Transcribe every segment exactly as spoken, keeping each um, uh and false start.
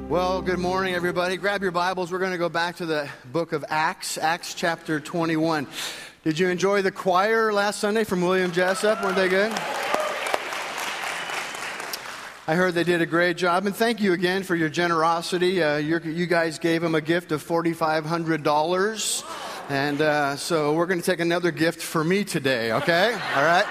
Well, good morning, everybody. Grab your Bibles. We're going to go back to the book of Acts, Acts chapter twenty-one. Did you enjoy the choir last Sunday from William Jessup? Weren't they good? I heard they did a great job, and thank you again for your generosity. Uh, you guys gave them a gift of four thousand five hundred dollars, and uh, so we're going to take another gift for me today, okay? All right?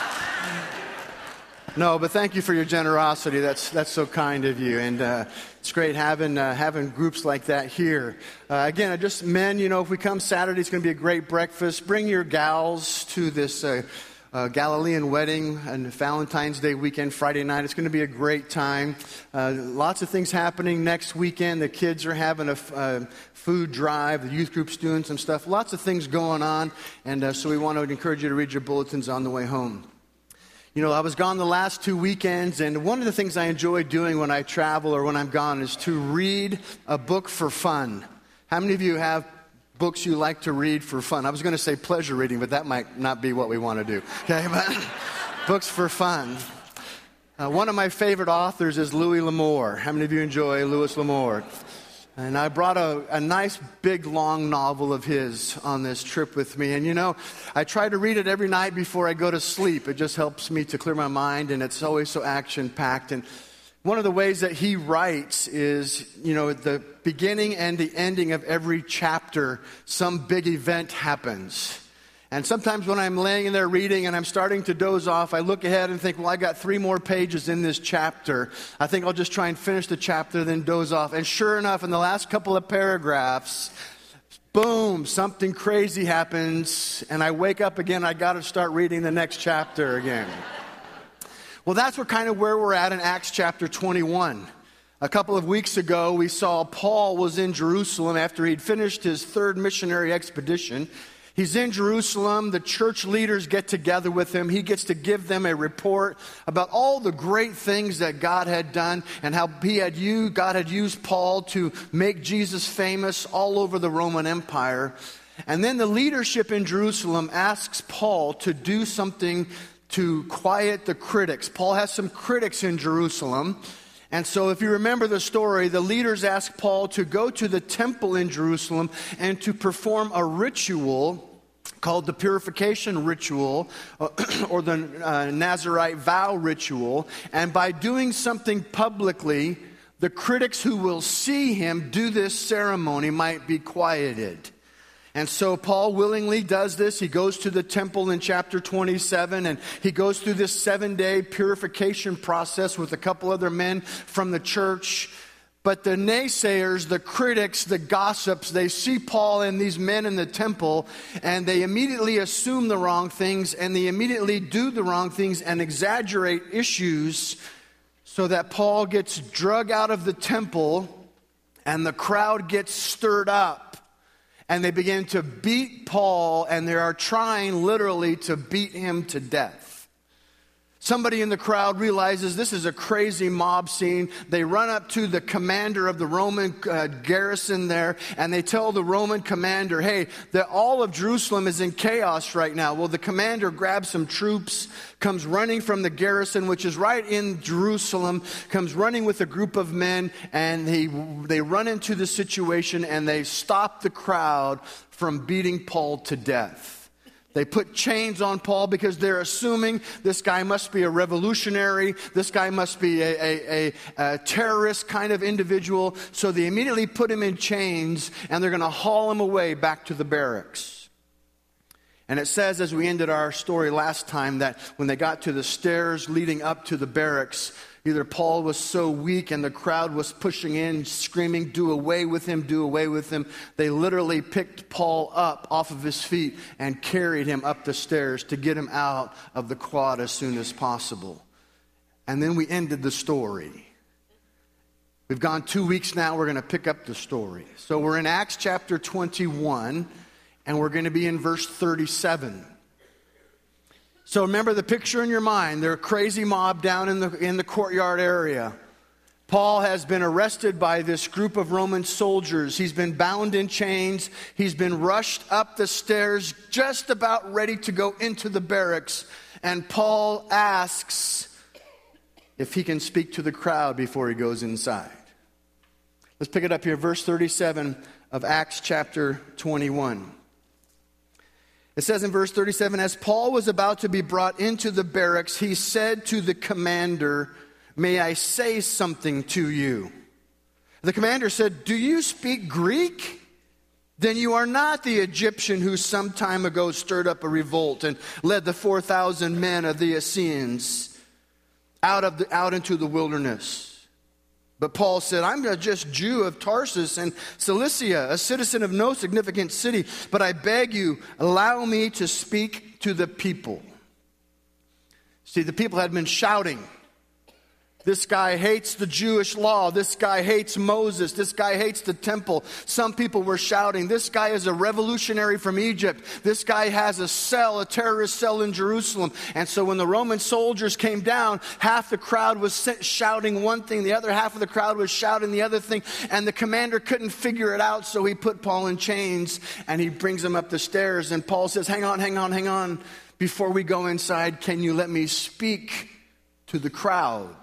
No, but thank you for your generosity. That's that's so kind of you, and uh, it's great having uh, having groups like that here. Uh, again, just men, you know, if we come Saturday, it's going to be a great breakfast. Bring your gals to this uh, uh, Galilean wedding and Valentine's Day weekend, Friday night. It's going to be a great time. Uh, lots of things happening next weekend. The kids are having a uh, food drive. The youth group's doing some stuff. Lots of things going on, and uh, so we want to encourage you to read your bulletins on the way home. You know, I was gone the last two weekends, and one of the things I enjoy doing when I travel or when I'm gone is to read a book for fun. How many of you have books you like to read for fun? I was going to say pleasure reading, but that might not be what we want to do. Okay, but books for fun. Uh, one of my favorite authors is Louis L'Amour. How many of you enjoy Louis L'Amour? And I brought a, a nice, big, long novel of his on this trip with me. And, you know, I try to read it every night before I go to sleep. It just helps me to clear my mind, and it's always so action-packed. And one of the ways that he writes is, you know, at the beginning and the ending of every chapter, some big event happens. And sometimes when I'm laying in there reading and I'm starting to doze off, I look ahead and think, well, I got three more pages in this chapter. I think I'll just try and finish the chapter, then doze off. And sure enough, in the last couple of paragraphs, boom, something crazy happens. And I wake up again, I got to start reading the next chapter again. Well, that's what kind of where we're at in Acts chapter twenty-one. A couple of weeks ago, we saw Paul was in Jerusalem after he'd finished his third missionary expedition. He's in Jerusalem. The church leaders get together with him. He gets to give them a report about all the great things that God had done and how he had used, God had used Paul to make Jesus famous all over the Roman Empire. And then the leadership in Jerusalem asks Paul to do something to quiet the critics. Paul has some critics in Jerusalem. And so if you remember the story, the leaders asked Paul to go to the temple in Jerusalem and to perform a ritual called the purification ritual or the uh, Nazirite vow ritual. And by doing something publicly, the critics who will see him do this ceremony might be quieted. And so Paul willingly does this. He goes to the temple in chapter twenty-seven, and he goes through this seven-day purification process with a couple other men from the church. But the naysayers, the critics, the gossips, they see Paul and these men in the temple, and they immediately assume the wrong things, and they immediately do the wrong things and exaggerate issues so that Paul gets drug out of the temple, and the crowd gets stirred up. And they begin to beat Paul, and they are trying literally to beat him to death. Somebody in the crowd realizes this is a crazy mob scene. They run up to the commander of the Roman uh, garrison there, and they tell the Roman commander, hey, that all of Jerusalem is in chaos right now. Well, the commander grabs some troops, comes running from the garrison, which is right in Jerusalem, comes running with a group of men, and they, they run into the situation, and they stop the crowd from beating Paul to death. They put chains on Paul because they're assuming this guy must be a revolutionary, this guy must be a, a, a, a terrorist kind of individual. So they immediately put him in chains, and they're going to haul him away back to the barracks. And it says, as we ended our story last time, that when they got to the stairs leading up to the barracks, either Paul was so weak and the crowd was pushing in, screaming, do away with him, do away with him. They literally picked Paul up off of his feet and carried him up the stairs to get him out of the quad as soon as possible. And then we ended the story. We've gone two weeks now. We're going to pick up the story. So we're in Acts chapter twenty-one, and we're going to be in verse thirty-seven. So remember the picture in your mind. They're a crazy mob down in the in the courtyard area. Paul has been arrested by this group of Roman soldiers. He's been bound in chains. He's been rushed up the stairs, just about ready to go into the barracks. And Paul asks if he can speak to the crowd before he goes inside. Let's pick it up here, verse thirty-seven of Acts chapter twenty-one. It says in verse thirty-seven, as Paul was about to be brought into the barracks, he said to the commander, may I say something to you? The commander said, do you speak Greek? Then you are not the Egyptian who some time ago stirred up a revolt and led the four thousand men of the Essenes out, of the, out into the wilderness. But Paul said, I'm a just Jew of Tarsus and Cilicia, a citizen of no significant city, but I beg you, allow me to speak to the people. See, the people had been shouting, this guy hates the Jewish law. This guy hates Moses. This guy hates the temple. Some people were shouting, this guy is a revolutionary from Egypt. This guy has a cell, a terrorist cell in Jerusalem. And so when the Roman soldiers came down, half the crowd was shouting one thing. The other half of the crowd was shouting the other thing. And the commander couldn't figure it out, so he put Paul in chains and he brings him up the stairs. And Paul says, hang on, hang on, hang on. Before we go inside, can you let me speak to the crowd?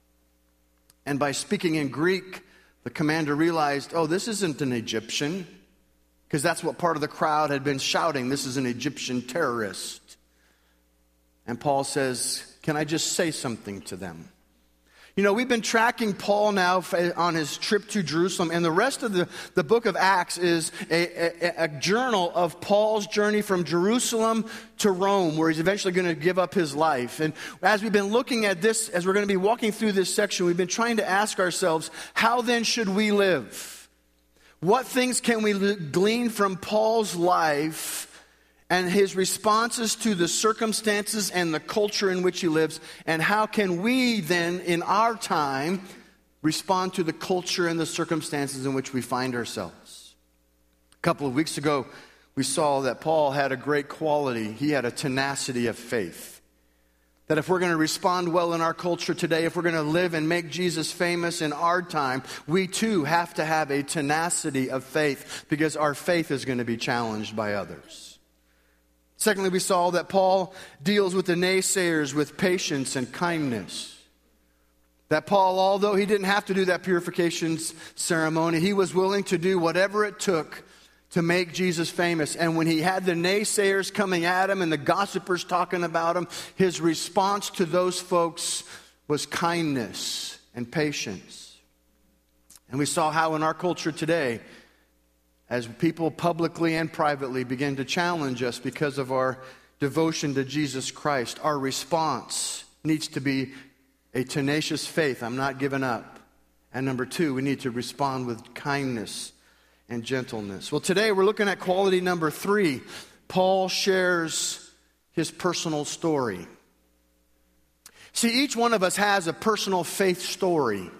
And by speaking in Greek, the commander realized, oh, this isn't an Egyptian, because that's what part of the crowd had been shouting. This is an Egyptian terrorist. And Paul says, can I just say something to them? You know, we've been tracking Paul now on his trip to Jerusalem, and the rest of the, the book of Acts is a, a, a journal of Paul's journey from Jerusalem to Rome, where he's eventually going to give up his life. And as we've been looking at this, as we're going to be walking through this section, we've been trying to ask ourselves, how then should we live? What things can we glean from Paul's life and his responses to the circumstances and the culture in which he lives, and how can we then, in our time, respond to the culture and the circumstances in which we find ourselves? A couple of weeks ago, we saw that Paul had a great quality. He had a tenacity of faith. That if we're going to respond well in our culture today, if we're going to live and make Jesus famous in our time, we too have to have a tenacity of faith, because our faith is going to be challenged by others. Secondly, we saw that Paul deals with the naysayers with patience and kindness. That Paul, although he didn't have to do that purification ceremony, he was willing to do whatever it took to make Jesus famous. And when he had the naysayers coming at him and the gossipers talking about him, his response to those folks was kindness and patience. And we saw how in our culture today, as people publicly and privately begin to challenge us because of our devotion to Jesus Christ, our response needs to be a tenacious faith. I'm not giving up. And number two, we need to respond with kindness and gentleness. Well, today we're looking at quality number three. Paul shares his personal story. See, each one of us has a personal faith story.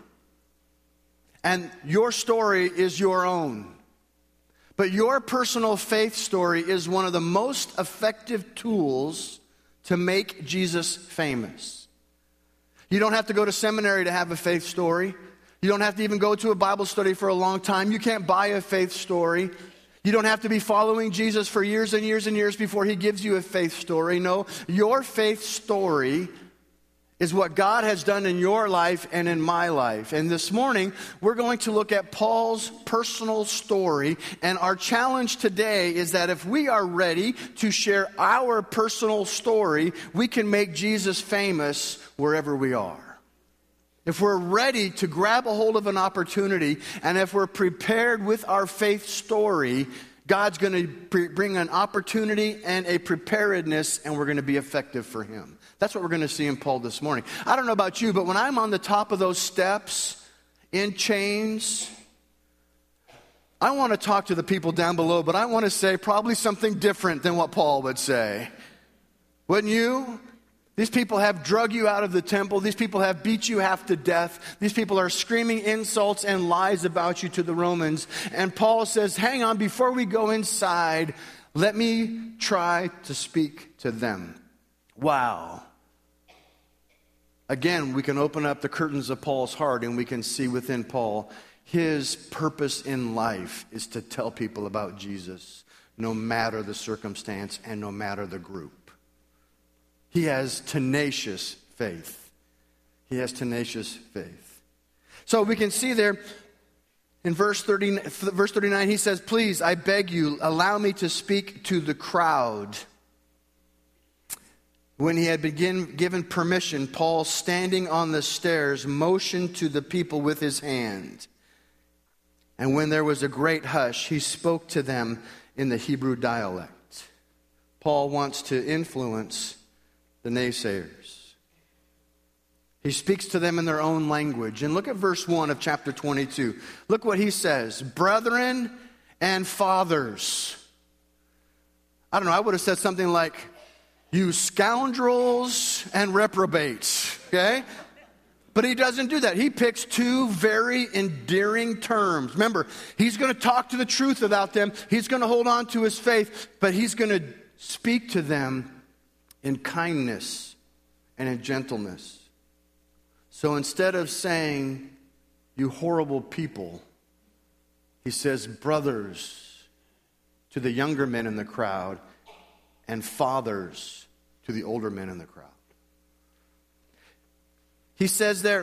And your story is your own. But your personal faith story is one of the most effective tools to make Jesus famous. You don't have to go to seminary to have a faith story. You don't have to even go to a Bible study for a long time. You can't buy a faith story. You don't have to be following Jesus for years and years and years before he gives you a faith story. No, your faith story is what God has done in your life and in my life. And this morning, we're going to look at Paul's personal story. And our challenge today is that if we are ready to share our personal story, we can make Jesus famous wherever we are. If we're ready to grab a hold of an opportunity, and if we're prepared with our faith story, God's going to pre- bring an opportunity and a preparedness, and we're going to be effective for him. That's what we're going to see in Paul this morning. I don't know about you, but when I'm on the top of those steps, in chains, I want to talk to the people down below, but I want to say probably something different than what Paul would say. Wouldn't you? These people have drug you out of the temple. These people have beat you half to death. These people are screaming insults and lies about you to the Romans. And Paul says, hang on, before we go inside, let me try to speak to them. Wow. Again, we can open up the curtains of Paul's heart and we can see within Paul, his purpose in life is to tell people about Jesus, no matter the circumstance and no matter the group. He has tenacious faith. He has tenacious faith. So we can see there In verse thirty, verse thirty-nine, he says, "Please, I beg you, allow me to speak to the crowd." When he had been given permission, Paul, standing on the stairs, motioned to the people with his hand. And when there was a great hush, he spoke to them in the Hebrew dialect. Paul wants to influence the naysayers. He speaks to them in their own language. And look at verse one of chapter twenty-two. Look what he says. "Brethren and fathers." I don't know, I would have said something like, "You scoundrels and reprobates," okay? But he doesn't do that. He picks two very endearing terms. Remember, he's going to talk to the truth about them. He's going to hold on to his faith, but he's going to speak to them in kindness and in gentleness. So instead of saying, "You horrible people," he says, "Brothers," to the younger men in the crowd, and "fathers," to the older men in the crowd. He says there,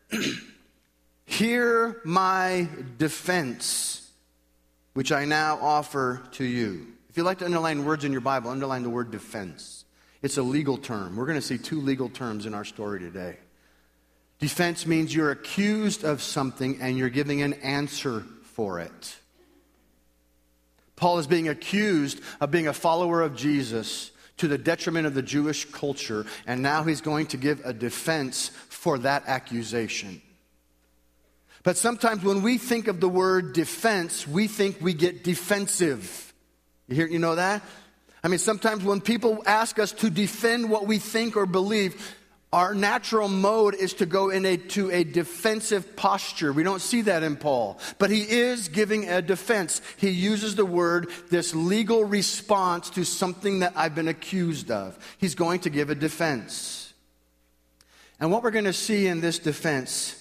"Hear my defense, which I now offer to you." If you like to underline words in your Bible, underline the word defense. It's a legal term. We're going to see two legal terms in our story today. Defense means you're accused of something and you're giving an answer for it. Paul is being accused of being a follower of Jesus to the detriment of the Jewish culture, and now he's going to give a defense for that accusation. But sometimes when we think of the word defense, we think we get defensive. You hear, you know that? I mean, sometimes when people ask us to defend what we think or believe, our natural mode is to go into a defensive posture. We don't see that in Paul. But he is giving a defense. He uses the word, this legal response to something that I've been accused of. He's going to give a defense. And what we're going to see in this defense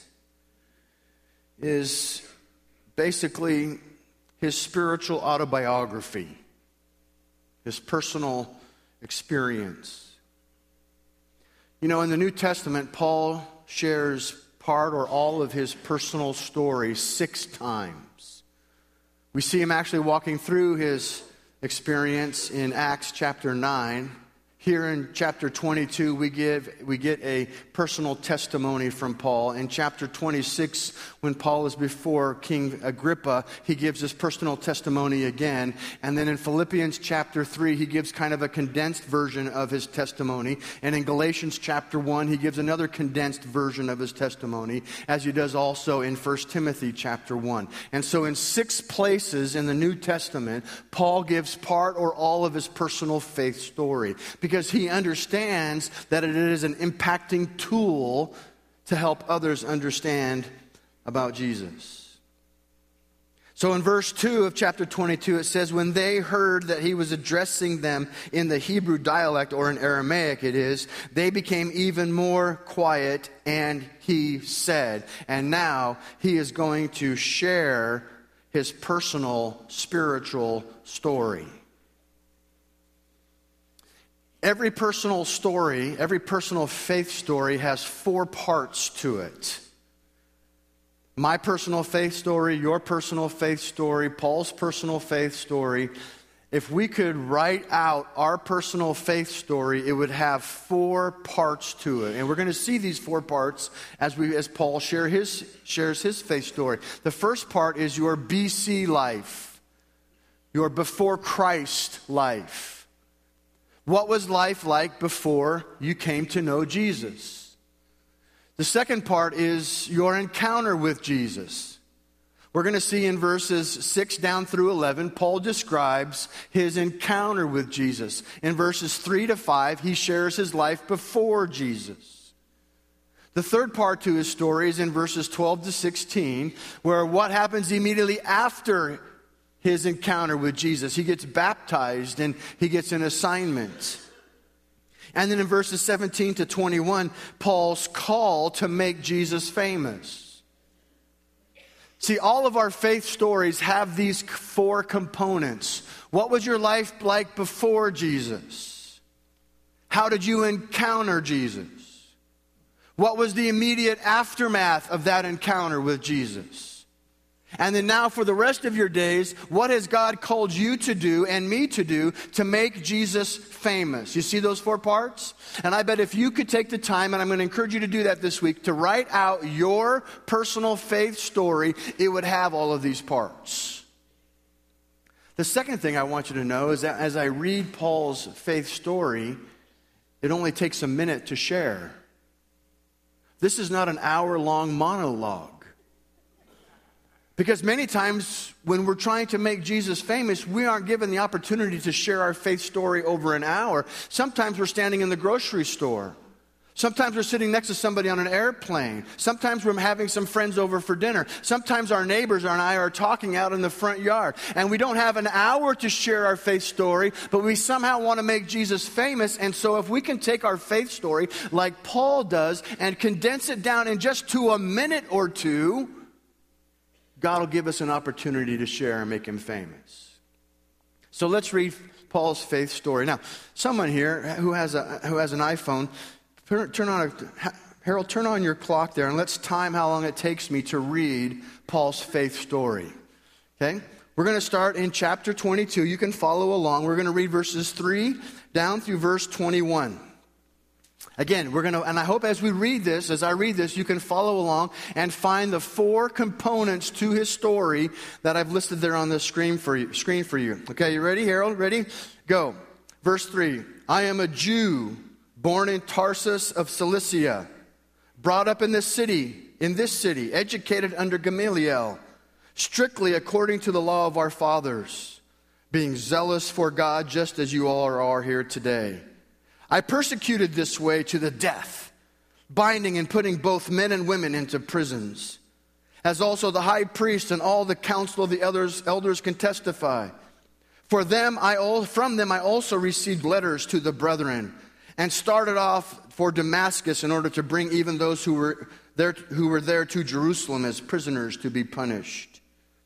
is basically his spiritual autobiography, his personal experience. You know, in the New Testament, Paul shares part or all of his personal story six times. We see him actually walking through his experience in Acts chapter nine. Here in chapter twenty-two, we give we get a personal testimony from Paul. In chapter twenty-six, when Paul is before King Agrippa, he gives his personal testimony again. And then in Philippians chapter three, he gives kind of a condensed version of his testimony. And in Galatians chapter one, he gives another condensed version of his testimony, as he does also in First Timothy chapter one. And so in six places in the New Testament, Paul gives part or all of his personal faith story, because Because he understands that it is an impacting tool to help others understand about Jesus. So in verse two of chapter twenty-two, it says, "When they heard that he was addressing them in the Hebrew dialect," or in Aramaic it is, "they became even more quiet, and he said," and now he is going to share his personal spiritual story. Every personal story, every personal faith story has four parts to it. My personal faith story, your personal faith story, Paul's personal faith story. If we could write out our personal faith story, it would have four parts to it. And we're going to see these four parts as we, as Paul share his, shares his faith story. The first part is your B C life, your before Christ life. What was life like before you came to know Jesus? The second part is your encounter with Jesus. We're going to see in verses six down through eleven, Paul describes his encounter with Jesus. In verses three to five, he shares his life before Jesus. The third part to his story is in verses twelve to sixteen, where what happens immediately after his encounter with Jesus. He gets baptized and he gets an assignment. And then in verses seventeen to twenty-one, Paul's call to make Jesus famous. See, all of our faith stories have these four components. What was your life like before Jesus? How did you encounter Jesus? What was the immediate aftermath of that encounter with Jesus? And then now for the rest of your days, what has God called you to do and me to do to make Jesus famous? You see those four parts? And I bet if you could take the time, and I'm going to encourage you to do that this week, to write out your personal faith story, it would have all of these parts. The second thing I want you to know is that as I read Paul's faith story, it only takes a minute to share. This is not an hour-long monologue. Because many times when we're trying to make Jesus famous, we aren't given the opportunity to share our faith story over an hour. Sometimes we're standing in the grocery store. Sometimes we're sitting next to somebody on an airplane. Sometimes we're having some friends over for dinner. Sometimes our neighbors and I are talking out in the front yard. And we don't have an hour to share our faith story, but we somehow want to make Jesus famous. And so if we can take our faith story like Paul does and condense it down in just to a minute or two, God will give us an opportunity to share and make him famous. So let's read Paul's faith story. Now, someone here who has a who has an iPhone, turn on a, Harold, turn on your clock there, and let's time how long it takes me to read Paul's faith story. Okay? We're going to start in chapter twenty-two. You can follow along. We're going to read verses three down through verse twenty-one. Again, we're going to, and I hope as we read this, as I read this, you can follow along and find the four components to his story that I've listed there on the screen for you. Screen for you. Okay, you ready, Harold? Ready? Go. Verse three. I am a Jew born in Tarsus of Cilicia, brought up in this city, in this city, educated under Gamaliel, strictly according to the law of our fathers, being zealous for God just as you all are here today. I persecuted this way to the death, binding and putting both men and women into prisons, as also the high priest and all the council of the elders, elders can testify. For them, I all, from them I also received letters to the brethren, and started off for Damascus in order to bring even those who were there, who were there to Jerusalem as prisoners to be punished.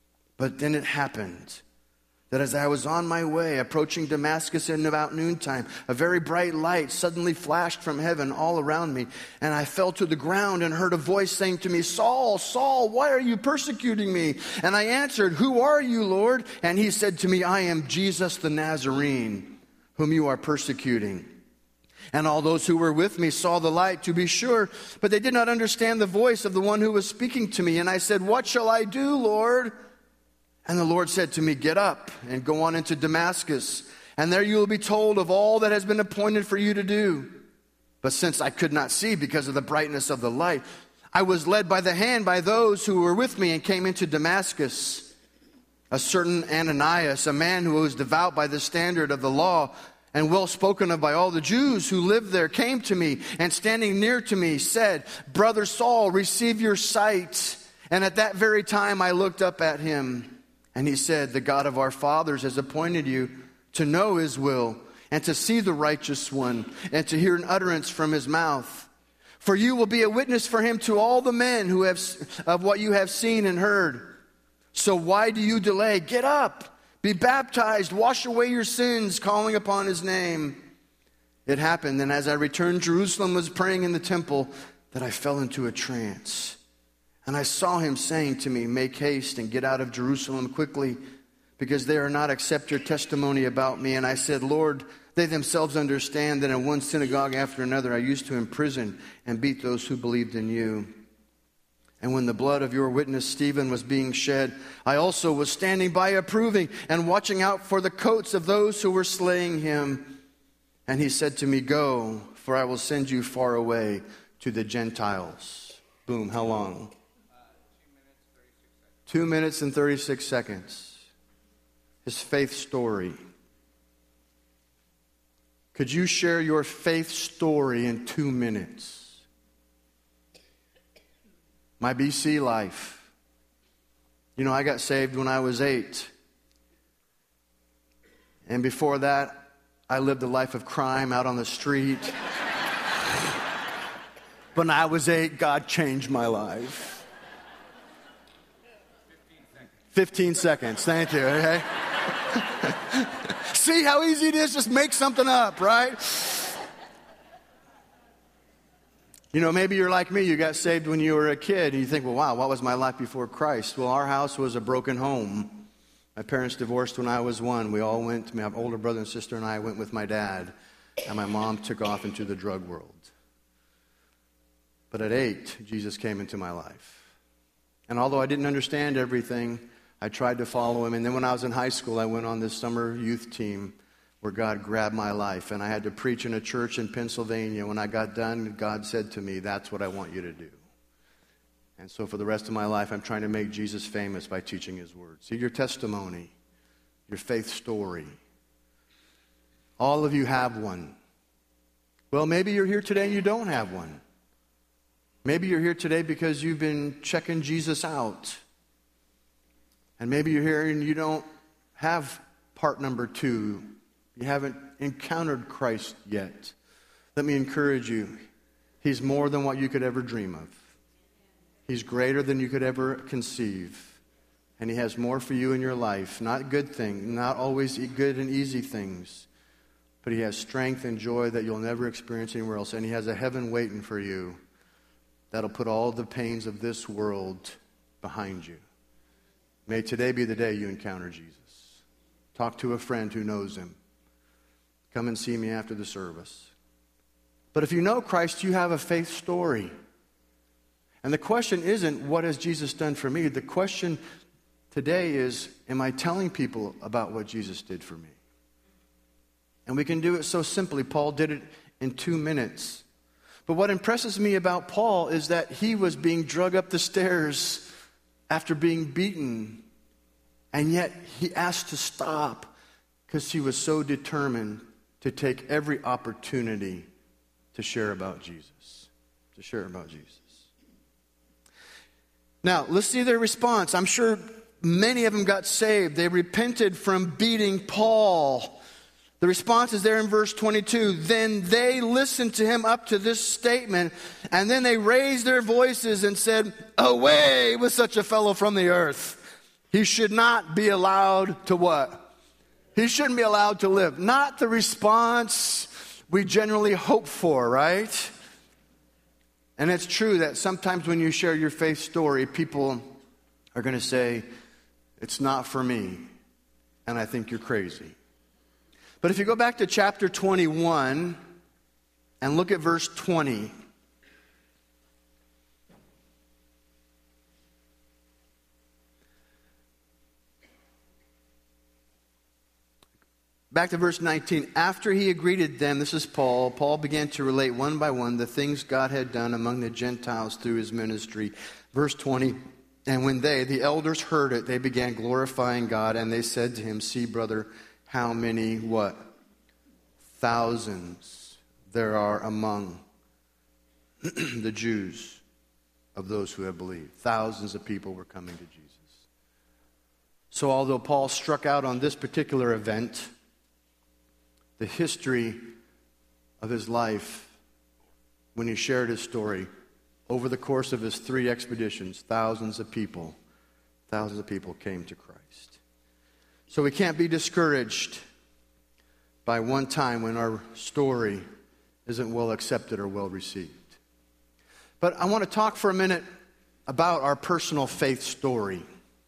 But then it happened that as I was on my way, approaching Damascus in about noontime, a very bright light suddenly flashed from heaven all around me, and I fell to the ground and heard a voice saying to me, Saul, Saul, why are you persecuting me? And I answered, Who are you, Lord? And he said to me, I am Jesus the Nazarene, whom you are persecuting. And all those who were with me saw the light, to be sure, but they did not understand the voice of the one who was speaking to me. And I said, What shall I do, Lord? And the Lord said to me, Get up and go on into Damascus, and there you will be told of all that has been appointed for you to do. But since I could not see because of the brightness of the light, I was led by the hand by those who were with me and came into Damascus. A certain Ananias, a man who was devout by the standard of the law and well spoken of by all the Jews who lived there, came to me and standing near to me said, Brother Saul, receive your sight. And at that very time I looked up at him. And he said, The God of our fathers has appointed you to know his will and to see the righteous one and to hear an utterance from his mouth. For you will be a witness for him to all the men who have of what you have seen and heard. So why do you delay? Get up, be baptized, wash away your sins, calling upon his name. It happened, and as I returned, Jerusalem was praying in the temple, that I fell into a trance. And I saw him saying to me, Make haste and get out of Jerusalem quickly, because they are not accept your testimony about me. And I said, Lord, they themselves understand that in one synagogue after another I used to imprison and beat those who believed in you. And when the blood of your witness Stephen was being shed, I also was standing by approving and watching out for the coats of those who were slaying him. And he said to me, Go, for I will send you far away to the Gentiles. Boom, how long? Two minutes and thirty-six seconds. His faith story. Could you share your faith story in two minutes? My B C life. You know, I got saved when I was eight. And before that, I lived a life of crime out on the street. But when I was eight, God changed my life. fifteen seconds, thank you, okay? See how easy it is? Just make something up, right? You know, maybe you're like me. You got saved when you were a kid, and you think, well, wow, what was my life before Christ? Well, our house was a broken home. My parents divorced when I was one. We all went, my older brother and sister and I went with my dad, and my mom took off into the drug world. But at eight, Jesus came into my life. And although I didn't understand everything, I tried to follow him. And then when I was in high school, I went on this summer youth team where God grabbed my life. And I had to preach in a church in Pennsylvania. When I got done, God said to me, that's what I want you to do. And so for the rest of my life, I'm trying to make Jesus famous by teaching his word. See, your testimony, your faith story, all of you have one. Well, maybe you're here today and you don't have one. Maybe you're here today because you've been checking Jesus out. And maybe you're here and you don't have part number two. You haven't encountered Christ yet. Let me encourage you. He's more than what you could ever dream of. He's greater than you could ever conceive. And he has more for you in your life. Not good things, not always good and easy things. But he has strength and joy that you'll never experience anywhere else. And he has a heaven waiting for you that'll put all the pains of this world behind you. May today be the day you encounter Jesus. Talk to a friend who knows him. Come and see me after the service. But if you know Christ, you have a faith story. And the question isn't, what has Jesus done for me? The question today is, am I telling people about what Jesus did for me? And we can do it so simply. Paul did it in two minutes. But what impresses me about Paul is that he was being dragged up the stairs after being beaten. And yet he asked to stop because he was so determined to take every opportunity to share about Jesus. To share about Jesus. Now, let's see their response. I'm sure many of them got saved. They repented from beating Paul. The response is there in verse twenty-two. Then they listened to him up to this statement, and then they raised their voices and said, away with such a fellow from the earth. He should not be allowed to what? He shouldn't be allowed to live. Not the response we generally hope for, right? And it's true that sometimes when you share your faith story, people are going to say, it's not for me, and I think you're crazy. But if you go back to chapter twenty-one and look at verse twenty. Back to verse nineteen. After he greeted them, this is Paul, Paul began to relate one by one the things God had done among the Gentiles through his ministry. Verse twenty, and when they, the elders, heard it, they began glorifying God, and they said to him, see, brother, how many, what? Thousands there are among the Jews of those who have believed. Thousands of people were coming to Jesus. So although Paul struck out on this particular event, the history of his life, when he shared his story, over the course of his three expeditions, thousands of people, thousands of people came to Christ. So we can't be discouraged by one time when our story isn't well accepted or well received. But I want to talk for a minute about our personal faith story.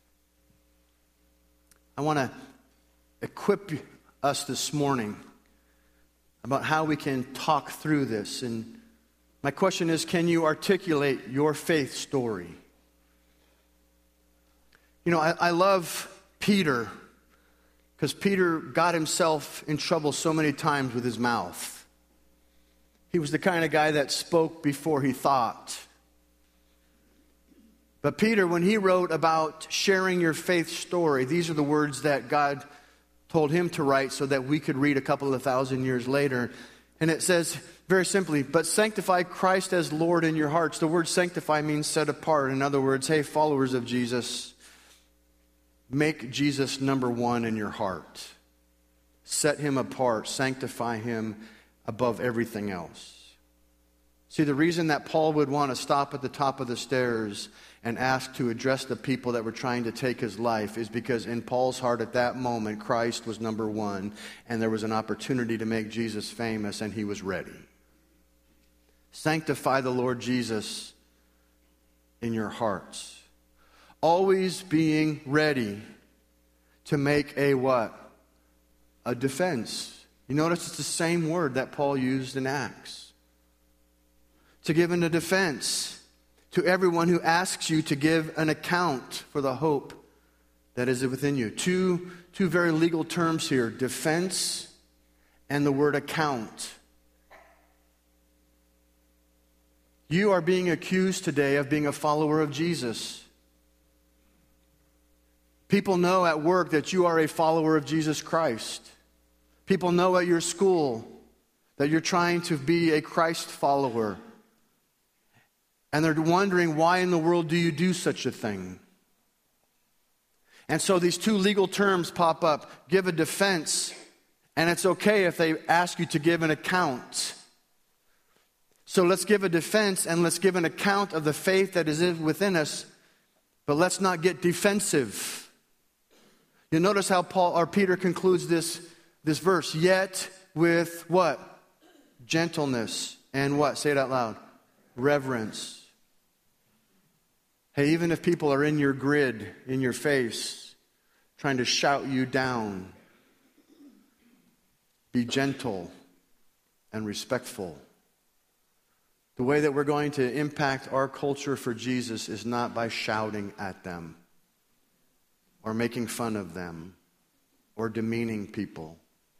I want to equip us this morning about how we can talk through this. And my question is, can you articulate your faith story? You know, I, I love Peter because Peter got himself in trouble so many times with his mouth. He was the kind of guy that spoke before he thought. But Peter, when he wrote about sharing your faith story, these are the words that God told him to write so that we could read a couple of thousand years later. And it says very simply, but sanctify Christ as Lord in your hearts. The word sanctify means set apart. In other words, hey, followers of Jesus, make Jesus number one in your heart. Set him apart. Sanctify him above everything else. See, the reason that Paul would want to stop at the top of the stairs and ask to address the people that were trying to take his life is because in Paul's heart at that moment, Christ was number one, and there was an opportunity to make Jesus famous, and he was ready. Sanctify the Lord Jesus in your hearts. Always being ready to make a what? A defense. You notice it's the same word that Paul used in Acts. To give an defense to everyone who asks you to give an account for the hope that is within you. Two, two very legal terms here, defense and the word account. You are being accused today of being a follower of Jesus. People know at work that you are a follower of Jesus Christ. People know at your school that you're trying to be a Christ follower. And they're wondering, why in the world do you do such a thing? And so these two legal terms pop up. Give a defense, and it's okay if they ask you to give an account. So let's give a defense and let's give an account of the faith that is within us, but let's not get defensive. You notice how Paul or Peter concludes this, this verse. Yet with what? Gentleness and what? Say it out loud. Reverence. Hey, even if people are in your grid, in your face, trying to shout you down, be gentle and respectful. The way that we're going to impact our culture for Jesus is not by shouting at them or making fun of them or demeaning people,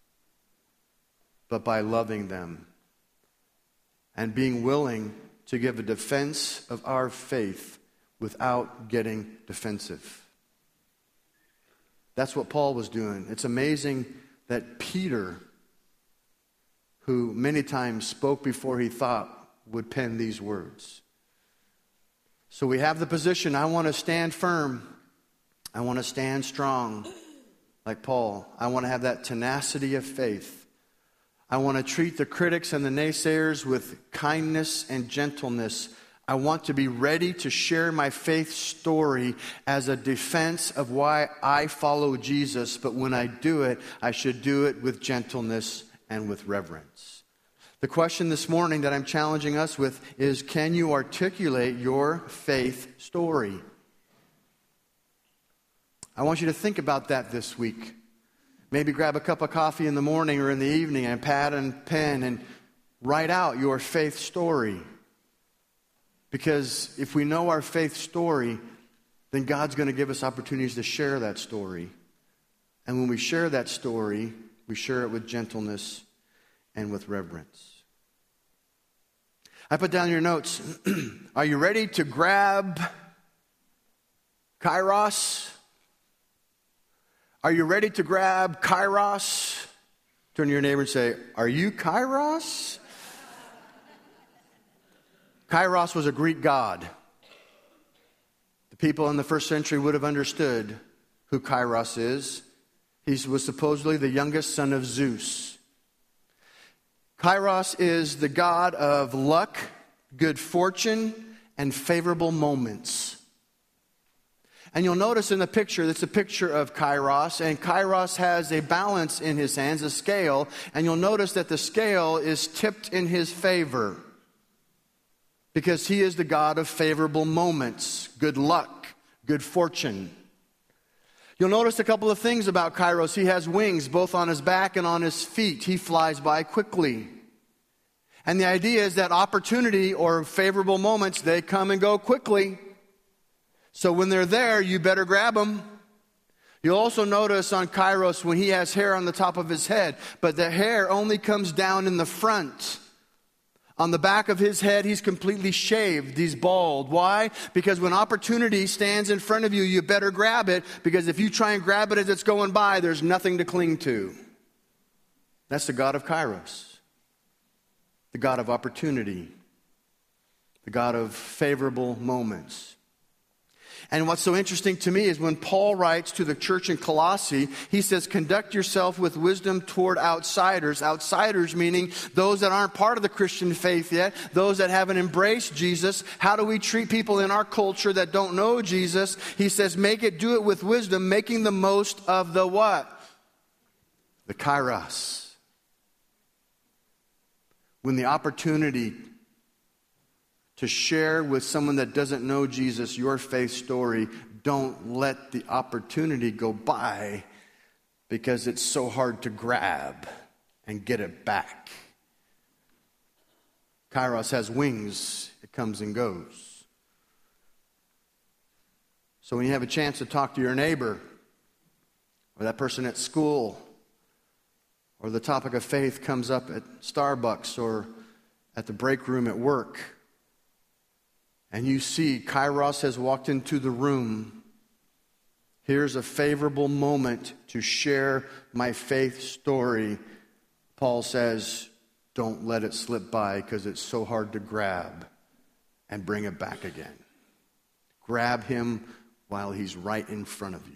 but by loving them and being willing to give a defense of our faith without getting defensive. That's what Paul was doing. It's amazing that Peter, who many times spoke before he thought, would pen these words. So we have the position, I want to stand firm. I want to stand strong like Paul. I want to have that tenacity of faith. I want to treat the critics and the naysayers with kindness and gentleness. I want to be ready to share my faith story as a defense of why I follow Jesus. But when I do it, I should do it with gentleness and with reverence. The question this morning that I'm challenging us with is, can you articulate your faith story? I want you to think about that this week. Maybe grab a cup of coffee in the morning or in the evening and pad and pen and write out your faith story. Because if we know our faith story, then God's going to give us opportunities to share that story. And when we share that story, we share it with gentleness and with reverence. I put down your notes. Are you ready to grab Kairos? Are you ready to grab Kairos? Turn to your neighbor and say, are you Kairos? Kairos was a Greek god. The people in the first century would have understood who Kairos is. He was supposedly the youngest son of Zeus. Kairos is the god of luck, good fortune, and favorable moments. And you'll notice in the picture, that's a picture of Kairos, and Kairos has a balance in his hands, a scale, and you'll notice that the scale is tipped in his favor because he is the god of favorable moments, good luck, good fortune. You'll notice a couple of things about Kairos. He has wings both on his back and on his feet. He flies by quickly. And the idea is that opportunity or favorable moments, they come and go quickly. So when they're there, you better grab them. You'll also notice on Kairos when he has hair on the top of his head, but the hair only comes down in the front. On the back of his head, he's completely shaved. He's bald. Why? Because when opportunity stands in front of you, you better grab it, because if you try and grab it as it's going by, there's nothing to cling to. That's the God of Kairos, the God of opportunity, the God of favorable moments. And what's so interesting to me is when Paul writes to the church in Colossae, he says, conduct yourself with wisdom toward outsiders. Outsiders meaning those that aren't part of the Christian faith yet, those that haven't embraced Jesus. How do we treat people in our culture that don't know Jesus? He says, make it, do it with wisdom, making the most of the what? The Kairos. When the opportunity to share with someone that doesn't know Jesus your faith story, don't let the opportunity go by because it's so hard to grab and get it back. Kairos has wings. It comes and goes. So when you have a chance to talk to your neighbor or that person at school, or the topic of faith comes up at Starbucks or at the break room at work, and you see Kairos has walked into the room, here's a favorable moment to share my faith story. Paul says, don't let it slip by because it's so hard to grab and bring it back again. Grab him while he's right in front of you.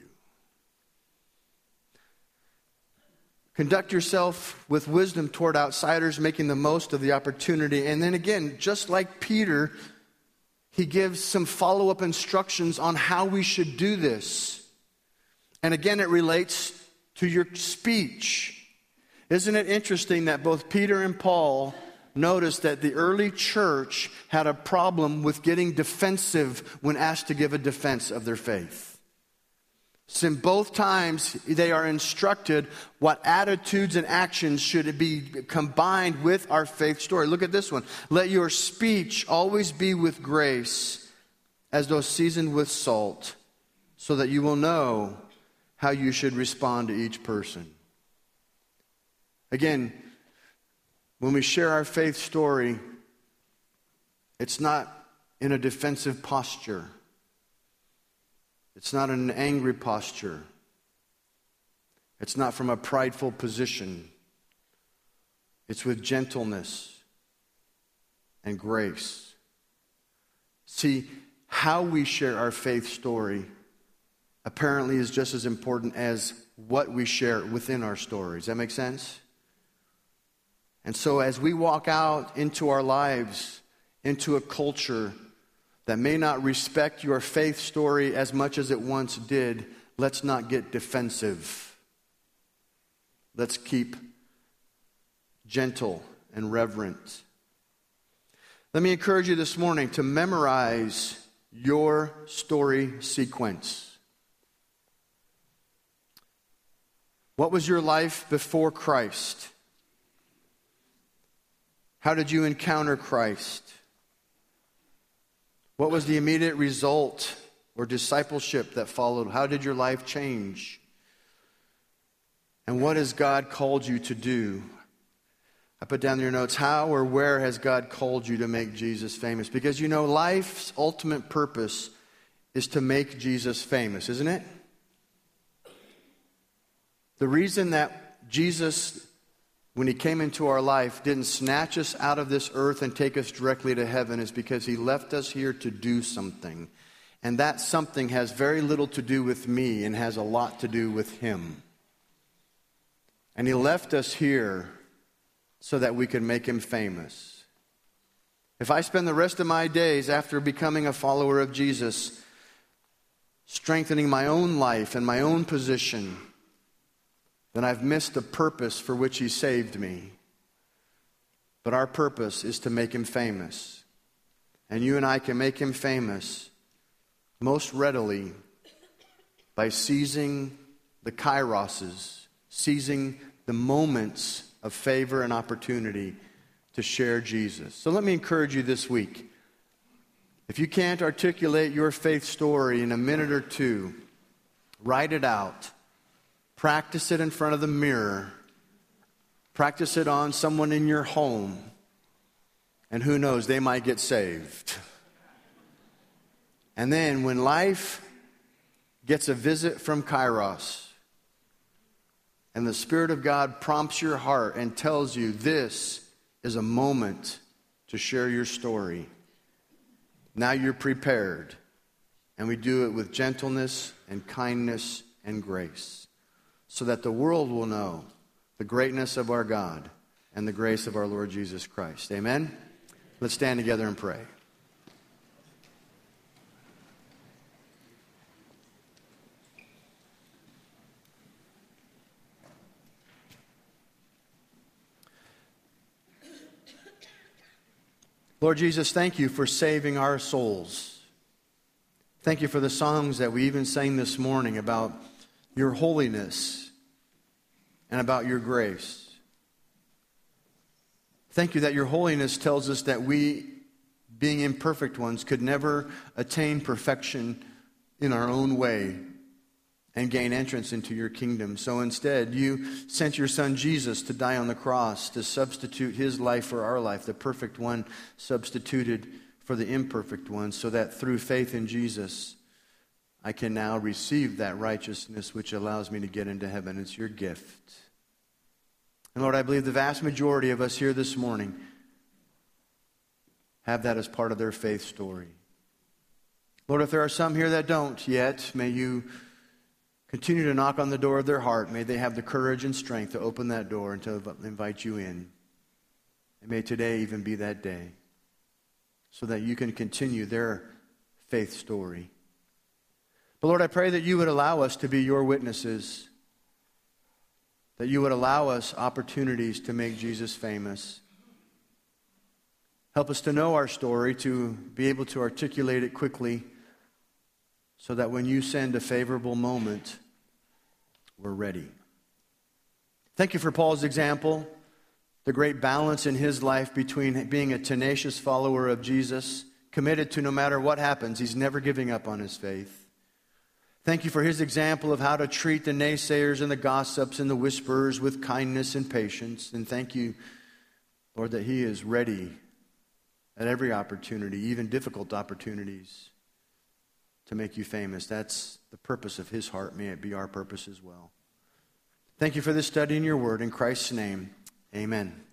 Conduct yourself with wisdom toward outsiders, making the most of the opportunity. And then again, just like Peter, he gives some follow-up instructions on how we should do this. And again, it relates to your speech. Isn't it interesting that both Peter and Paul noticed that the early church had a problem with getting defensive when asked to give a defense of their faith? So in both times, they are instructed what attitudes and actions should be combined with our faith story. Look at this one. Let your speech always be with grace, as though seasoned with salt, so that you will know how you should respond to each person. Again, when we share our faith story, it's not in a defensive posture. It's not in an angry posture. It's not from a prideful position. It's with gentleness and grace. See, how we share our faith story apparently is just as important as what we share within our stories. Does that make sense? And so as we walk out into our lives, into a culture that may not respect your faith story as much as it once did, let's not get defensive. Let's keep gentle and reverent. Let me encourage you this morning to memorize your story sequence. What was your life before Christ? How did you encounter Christ? What was the immediate result or discipleship that followed? How did your life change? And what has God called you to do? I put down in your notes, how or where has God called you to make Jesus famous? Because you know, life's ultimate purpose is to make Jesus famous, isn't it? The reason that Jesus, when he came into our life, didn't snatch us out of this earth and take us directly to heaven is because he left us here to do something. And that something has very little to do with me and has a lot to do with him. And he left us here so that we could make him famous. If I spend the rest of my days after becoming a follower of Jesus strengthening my own life and my own position, then I've missed the purpose for which he saved me. But our purpose is to make him famous. And you and I can make him famous most readily by seizing the kairoses, seizing the moments of favor and opportunity to share Jesus. So let me encourage you this week. If you can't articulate your faith story in a minute or two, write it out. Practice it in front of the mirror. Practice it on someone in your home. And who knows, they might get saved. And then when life gets a visit from Kairos, and the Spirit of God prompts your heart and tells you this is a moment to share your story, now you're prepared. And we do it with gentleness and kindness and grace, so that the world will know the greatness of our God and the grace of our Lord Jesus Christ. Amen? Let's stand together and pray. Lord Jesus, thank you for saving our souls. Thank you for the songs that we even sang this morning about your holiness and about your grace. Thank you that your holiness tells us that we, being imperfect ones, could never attain perfection in our own way and gain entrance into your kingdom. So instead, you sent your son Jesus to die on the cross, to substitute his life for our life, the perfect one substituted for the imperfect one, so that through faith in Jesus, I can now receive that righteousness which allows me to get into heaven. It's your gift. And Lord, I believe the vast majority of us here this morning have that as part of their faith story. Lord, if there are some here that don't yet, may you continue to knock on the door of their heart. May they have the courage and strength to open that door and to invite you in. And may today even be that day so that you can continue their faith story. But Lord, I pray that you would allow us to be your witnesses, that you would allow us opportunities to make Jesus famous. Help us to know our story, to be able to articulate it quickly, so that when you send a favorable moment, we're ready. Thank you for Paul's example, the great balance in his life between being a tenacious follower of Jesus, committed to no matter what happens, he's never giving up on his faith. Thank you for his example of how to treat the naysayers and the gossips and the whisperers with kindness and patience. And thank you, Lord, that he is ready at every opportunity, even difficult opportunities, to make you famous. That's the purpose of his heart. May it be our purpose as well. Thank you for this study in your word. In Christ's name, amen.